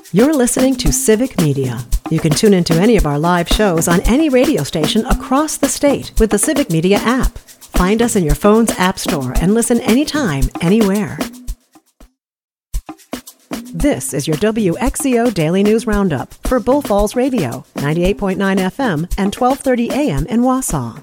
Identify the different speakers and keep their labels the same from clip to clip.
Speaker 1: You're listening to Civic Media. You can tune into any of our live shows on any radio station across the state with the Civic Media app. Find us in your phone's app store and listen anytime, anywhere. This is your WXCO Daily News Roundup for Bull Falls Radio, 98.9 FM and 1230 AM in Wausau.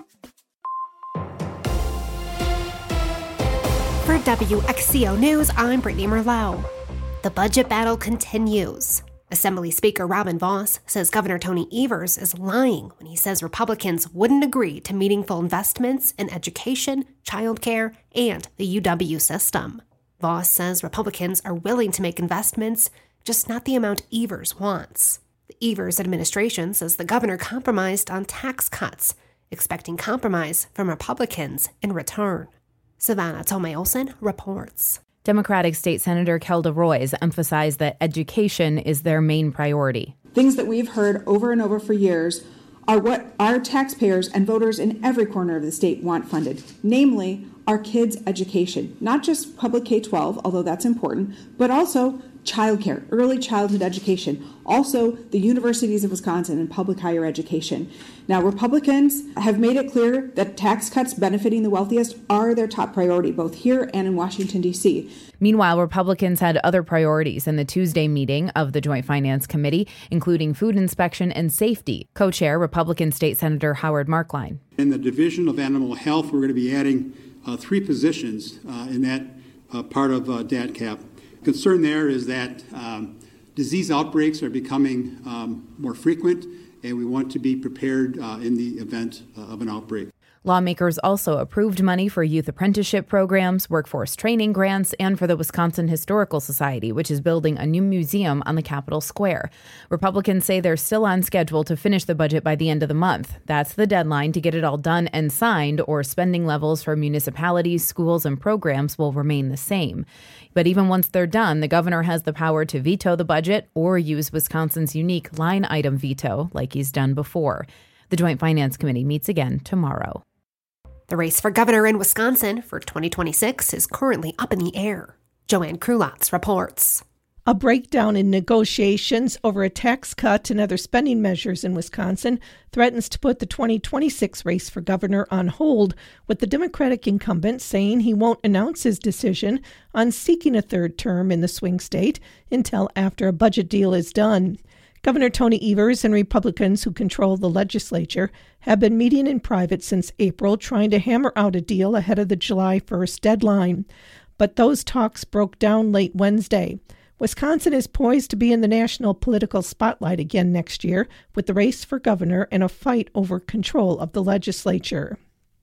Speaker 2: For WXCO News, I'm Brittany Merlot. The budget battle continues. Assembly Speaker Robin Vos says Governor Tony Evers is lying when he says Republicans wouldn't agree to meaningful investments in education, childcare, and the UW system. Vos says Republicans are willing to make investments, just not the amount Evers wants. The Evers administration says the governor compromised on tax cuts, expecting compromise from Republicans in return. Savannah Tomei-Olsen reports.
Speaker 3: Democratic State Senator Kelda Roys emphasized that education is their main priority.
Speaker 4: Things that we've heard over and over for years are what our taxpayers and voters in every corner of the state want funded, namely our kids' education, not just public K-12, although that's important, but also childcare, early childhood education, also the universities of Wisconsin and public higher education. Now, Republicans have made it clear that tax cuts benefiting the wealthiest are their top priority, both here and in Washington, D.C.
Speaker 3: Meanwhile, Republicans had other priorities in the Tuesday meeting of the Joint Finance Committee, including food inspection and safety. Co-chair Republican State Senator Howard Markline.
Speaker 5: In the Division of Animal Health, we're going to be adding 3 positions in that part of DATCAP. Concern there is that disease outbreaks are becoming more frequent, and we want to be prepared in the event of an outbreak.
Speaker 3: Lawmakers also approved money for youth apprenticeship programs, workforce training grants, and for the Wisconsin Historical Society, which is building a new museum on the Capitol Square. Republicans say they're still on schedule to finish the budget by the end of the month. That's the deadline to get it all done and signed, or spending levels for municipalities, schools, and programs will remain the same. But even once they're done, the governor has the power to veto the budget or use Wisconsin's unique line item veto like he's done before. The Joint Finance Committee meets again tomorrow.
Speaker 2: The race for governor in Wisconsin for 2026 is currently up in the air. Joanne Krulotz reports.
Speaker 6: A breakdown in negotiations over a tax cut and other spending measures in Wisconsin threatens to put the 2026 race for governor on hold, with the Democratic incumbent saying he won't announce his decision on seeking a third term in the swing state until after a budget deal is done. Governor Tony Evers and Republicans who control the legislature have been meeting in private since April, trying to hammer out a deal ahead of the July 1st deadline. But those talks broke down late Wednesday. Wisconsin is poised to be in the national political spotlight again next year, with the race for governor and a fight over control of the legislature.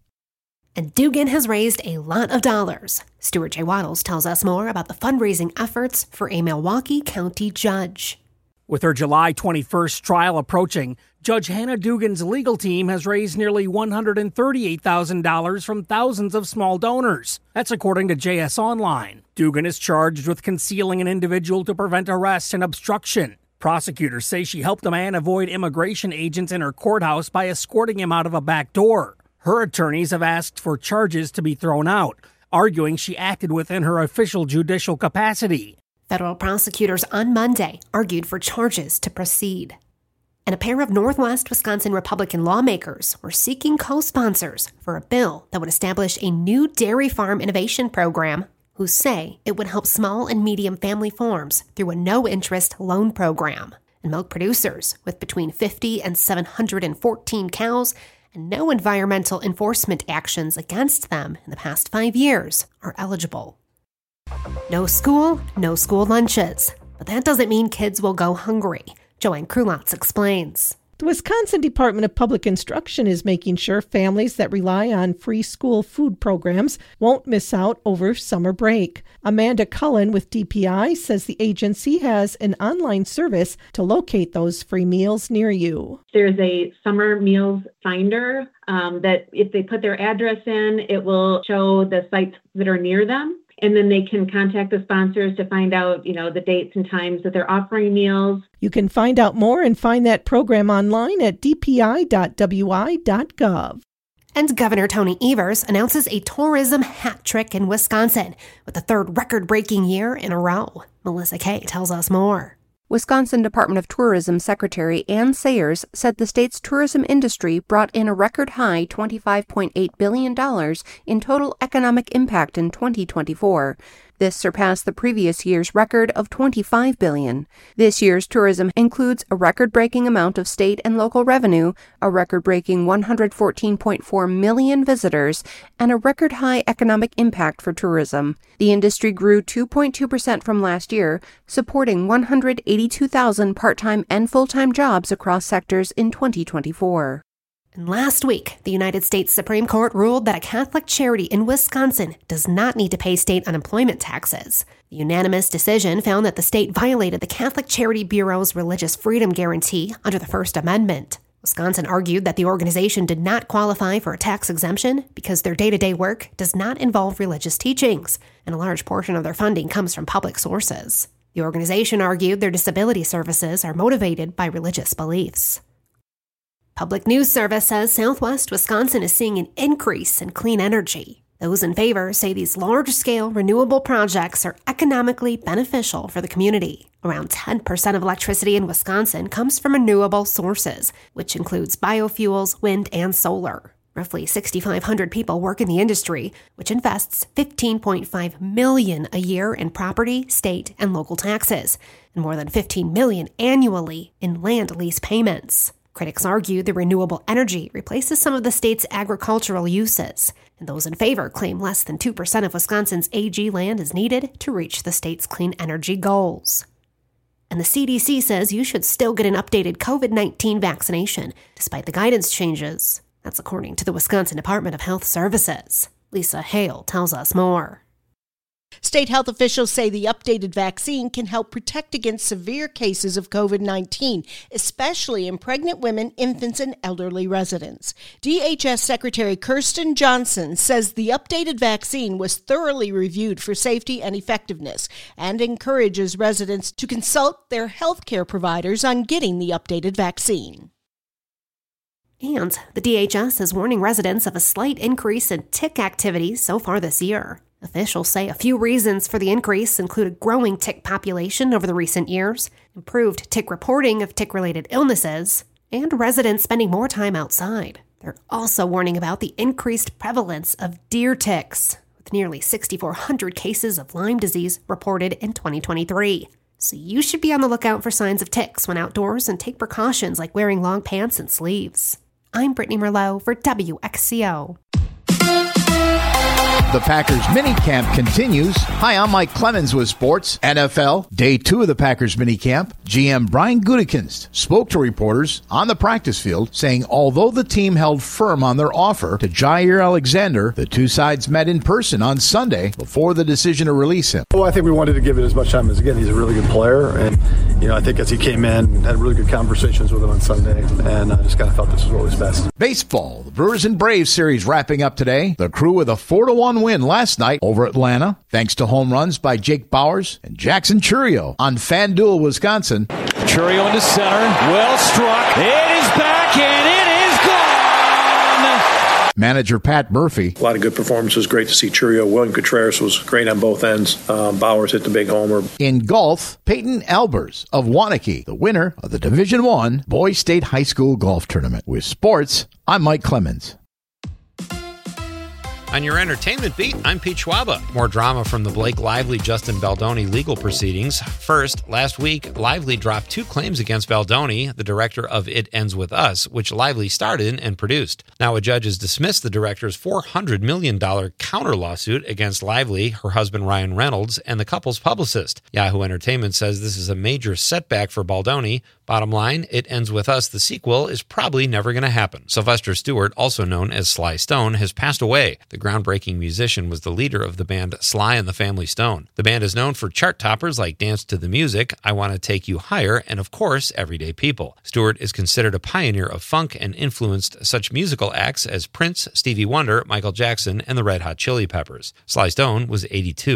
Speaker 2: And Dugan has raised a lot of dollars. Stuart J. Waddles tells us more about the fundraising efforts for a Milwaukee County judge.
Speaker 7: With her July 21st trial approaching, Judge Hannah Dugan's legal team has raised nearly $138,000 from thousands of small donors. That's according to JS Online. Dugan is charged with concealing an individual to prevent arrest and obstruction. Prosecutors say she helped a man avoid immigration agents in her courthouse by escorting him out of a back door. Her attorneys have asked for charges to be thrown out, arguing she acted within her official judicial capacity.
Speaker 2: Federal prosecutors on Monday argued for charges to proceed. And a pair of Northwest Wisconsin Republican lawmakers were seeking co-sponsors for a bill that would establish a new dairy farm innovation program, who say it would help small and medium family farms through a no-interest loan program. And milk producers with between 50 and 714 cows and no environmental enforcement actions against them in the past 5 years are eligible. No school lunches. But that doesn't mean kids will go hungry. Joanne Krulotz explains.
Speaker 6: The Wisconsin Department of Public Instruction is making sure families that rely on free school food programs won't miss out over summer break. Amanda Cullen with DPI says the agency has an online service to locate those free meals near you.
Speaker 8: There's a summer meals finder that if they put their address in, it will show the sites that are near them. And then they can contact the sponsors to find out, the dates and times that they're offering meals.
Speaker 6: You can find out more and find that program online at dpi.wi.gov.
Speaker 2: And Governor Tony Evers announces a tourism hat trick in Wisconsin with the third record-breaking year in a row. Melissa Kay tells us more.
Speaker 9: Wisconsin Department of Tourism Secretary Ann Sayers said the state's tourism industry brought in a record-high $25.8 billion in total economic impact in 2024. This surpassed the previous year's record of $25 billion. This year's tourism includes a record-breaking amount of state and local revenue, a record-breaking 114.4 million visitors, and a record-high economic impact for tourism. The industry grew 2.2% from last year, supporting 182,000 part-time and full-time jobs across sectors in 2024.
Speaker 2: And last week, the United States Supreme Court ruled that a Catholic charity in Wisconsin does not need to pay state unemployment taxes. The unanimous decision found that the state violated the Catholic Charity Bureau's religious freedom guarantee under the First Amendment. Wisconsin argued that the organization did not qualify for a tax exemption because their day-to-day work does not involve religious teachings, and a large portion of their funding comes from public sources. The organization argued their disability services are motivated by religious beliefs. Public News Service says Southwest Wisconsin is seeing an increase in clean energy. Those in favor say these large-scale renewable projects are economically beneficial for the community. Around 10% of electricity in Wisconsin comes from renewable sources, which includes biofuels, wind, and solar. Roughly 6,500 people work in the industry, which invests $15.5 million a year in property, state, and local taxes, and more than $15 million annually in land lease payments. Critics argue the renewable energy replaces some of the state's agricultural uses, and those in favor claim less than 2% of Wisconsin's AG land is needed to reach the state's clean energy goals. And the CDC says you should still get an updated COVID-19 vaccination, despite the guidance changes. That's according to the Wisconsin Department of Health Services. Lisa Hale tells us more.
Speaker 10: State health officials say the updated vaccine can help protect against severe cases of COVID-19, especially in pregnant women, infants, and elderly residents. DHS Secretary Kirsten Johnson says the updated vaccine was thoroughly reviewed for safety and effectiveness and encourages residents to consult their healthcare providers on getting the updated vaccine.
Speaker 2: And the DHS is warning residents of a slight increase in tick activity so far this year. Officials say a few reasons for the increase include a growing tick population over the recent years, improved tick reporting of tick-related illnesses, and residents spending more time outside. They're also warning about the increased prevalence of deer ticks, with nearly 6,400 cases of Lyme disease reported in 2023. So you should be on the lookout for signs of ticks when outdoors and take precautions like wearing long pants and sleeves. I'm Brittany Merlot for WXCO.
Speaker 11: The Packers minicamp continues. Hi, I'm Mike Clemens with sports. NFL, day 2 of the Packers minicamp. GM Brian Gutekunst spoke to reporters on the practice field, saying although the team held firm on their offer to Jair Alexander, the two sides met in person on Sunday before the decision to release him.
Speaker 12: Well, I think we wanted to give it as much time as, again, he's a really good player. And, I think as he came in, had really good conversations with him on Sunday, and I just kind of felt this was what was best.
Speaker 11: Baseball, the Brewers and Braves series wrapping up today. The Crew with a 4-1 win last night over Atlanta, thanks to home runs by Jake Bowers and Jackson Chourio on FanDuel, Wisconsin.
Speaker 13: Chourio into center, well struck. It is back and it is gone.
Speaker 11: Manager Pat Murphy.
Speaker 14: A lot of good performances. Great to see Chourio. William Contreras was great on both ends. Bowers hit the big homer.
Speaker 11: In golf, Peyton Albers of Waunakee, the winner of the Division I Boys State High School Golf Tournament. With sports, I'm Mike Clemens.
Speaker 15: On your entertainment beat, I'm Pete Schwaba. More drama from the Blake Lively-Justin Baldoni legal proceedings. First, last week, Lively dropped 2 claims against Baldoni, the director of It Ends With Us, which Lively starred in and produced. Now a judge has dismissed the director's $400 million counter lawsuit against Lively, her husband Ryan Reynolds, and the couple's publicist. Yahoo Entertainment says this is a major setback for Baldoni. Bottom line, It Ends With Us, the sequel, is probably never going to happen. Sylvester Stewart, also known as Sly Stone, has passed away. The groundbreaking musician was the leader of the band Sly and the Family Stone. The band is known for chart toppers like Dance to the Music, I Want to Take You Higher, and of course, Everyday People. Stewart is considered a pioneer of funk and influenced such musical acts as Prince, Stevie Wonder, Michael Jackson, and the Red Hot Chili Peppers. Sly Stone was 82.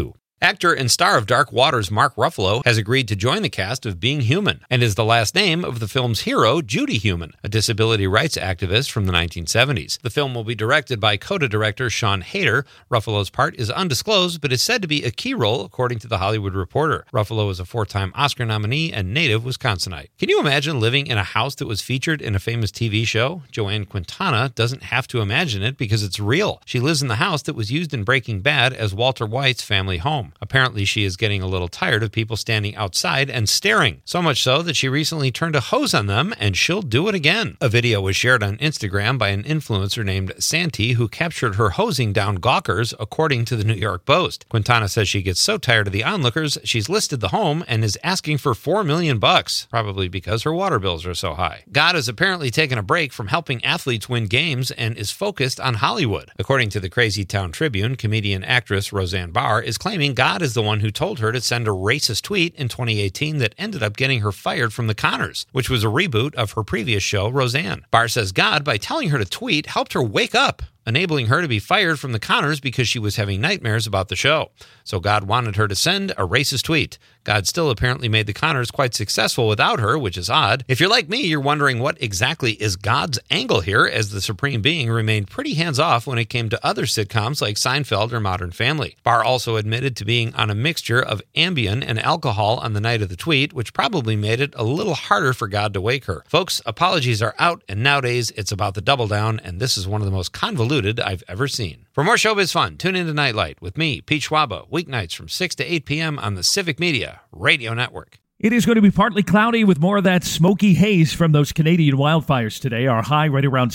Speaker 15: Actor and star of Dark Waters Mark Ruffalo has agreed to join the cast of Being Human and is the last name of the film's hero, Judy Human, a disability rights activist from the 1970s. The film will be directed by CODA director Sean Hayter. Ruffalo's part is undisclosed, but is said to be a key role, according to The Hollywood Reporter. Ruffalo is a 4-time Oscar nominee and native Wisconsinite. Can you imagine living in a house that was featured in a famous TV show? Joanne Quintana doesn't have to imagine it because it's real. She lives in the house that was used in Breaking Bad as Walter White's family home. Apparently, she is getting a little tired of people standing outside and staring, so much so that she recently turned a hose on them, and she'll do it again. A video was shared on Instagram by an influencer named Santi, who captured her hosing down gawkers, according to the New York Post. Quintana says she gets so tired of the onlookers, she's listed the home and is asking for $4 million, probably because her water bills are so high. God has apparently taken a break from helping athletes win games and is focused on Hollywood. According to the Crazy Town Tribune, comedian-actress Roseanne Barr is claiming God is the one who told her to send a racist tweet in 2018 that ended up getting her fired from The Conners, which was a reboot of her previous show, Roseanne. Barr says God, by telling her to tweet, helped her wake up, enabling her to be fired from The Conners because she was having nightmares about the show. So God wanted her to send a racist tweet. God still apparently made The Conners quite successful without her, which is odd. If you're like me, you're wondering what exactly is God's angle here, as the Supreme Being remained pretty hands-off when it came to other sitcoms like Seinfeld or Modern Family. Barr also admitted to being on a mixture of Ambien and alcohol on the night of the tweet, which probably made it a little harder for God to wake her. Folks, apologies are out, and nowadays it's about the double down, and this is one of the most convoluted I've ever seen. For more showbiz fun, tune into Nightlight with me, Pete Schwaba, weeknights from 6 to 8 p.m. on the Civic Media Radio Network.
Speaker 16: It is going to be partly cloudy with more of that smoky haze from those Canadian wildfires today. Our high right around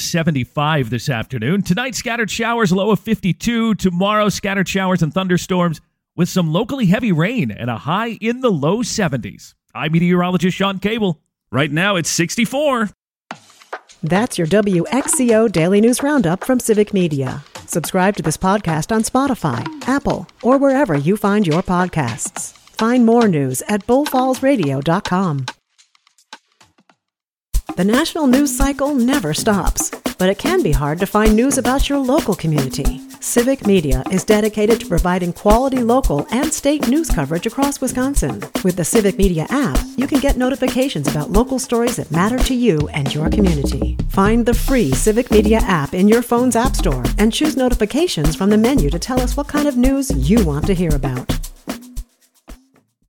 Speaker 16: 75 this afternoon. Tonight, scattered showers, low of 52. Tomorrow, scattered showers and thunderstorms with some locally heavy rain and a high in the low 70s. I'm meteorologist Sean Cable. Right now, it's 64.
Speaker 1: That's your WXCO Daily News Roundup from Civic Media. Subscribe to this podcast on Spotify, Apple, or wherever you find your podcasts. Find more news at bullfallsradio.com. The national news cycle never stops, but it can be hard to find news about your local community. Civic Media is dedicated to providing quality local and state news coverage across Wisconsin. With the Civic Media app, you can get notifications about local stories that matter to you and your community. Find the free Civic Media app in your phone's app store and choose notifications from the menu to tell us what kind of news you want to hear about.